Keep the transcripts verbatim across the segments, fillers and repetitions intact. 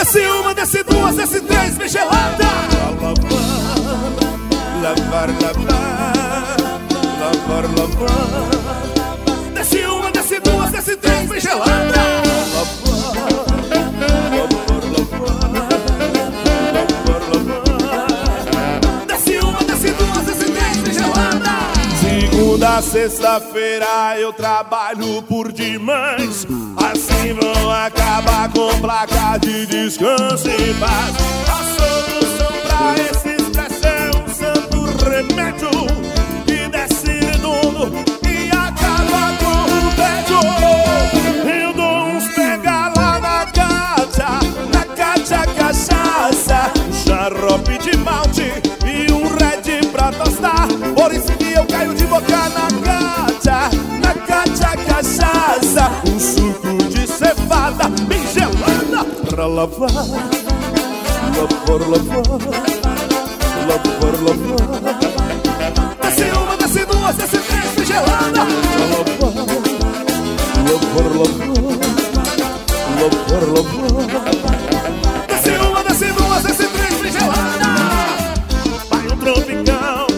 Desce uma, desce duas, desce três, bem gelada. Lavar, lavar, lavar, lavar. Desce uma, desce duas, desce três, bem gelada. Lavar, lavar, lavar. Desce uma, desce duas, desce três, bem gelada. Segunda, sexta-feira eu trabalho por demais. Assim vão acabar com placa de descanso e paz. A solução pra esse estresse é um santo remédio que desce redondo e acaba com o prédio. Eu dou uns pega lá na caixa, na caixa cachaça, um xarope de malte e um red pra tostar. Por isso que eu caio de boca na caixa, na caixa cachaça, um suco de cevada bem gelada pra lavar, lavar, lavar, lavar, lavar. Desce uma, desce duas, desce três, bem gelada pra lavar, lavar, lavar, lavar, lavar. Desce uma, desce duas, desce três, bem gelada. Vai um tropicão.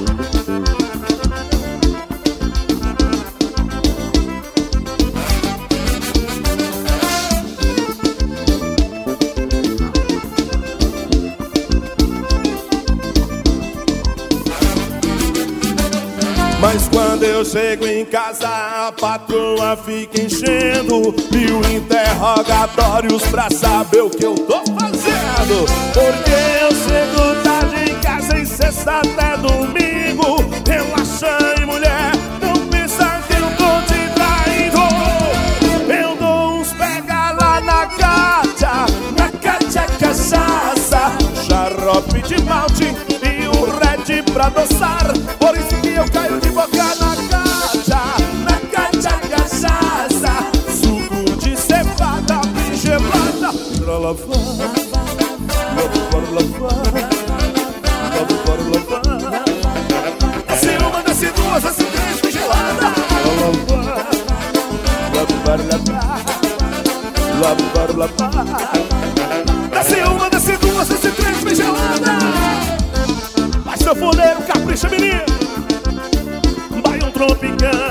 Mas quando eu chego em casa, a patroa fica enchendo mil interrogatórios pra saber o que eu tô fazendo. Porque eu chego tarde em casa em sexta até domingo. Relaxa, mulher, não pensa que eu tô te traindo. Eu dou uns pega lá na caixa, na caixa cachaça, xarope de malte e um red pra adoçar. Por isso que eu caio de boca na caixa, na caixa cachaça, suco de cevada bem gelada pra lavar, lavar, lavar, lavar, lavar. Desce uma, desce duas, desce três, bem gelada pra lavar, lavar, lavar, lavar, lavar. Desce uma, desce duas, desce três, bem gelada. Vai, sanfoneiro, capricha, menino. Vai um tropicão.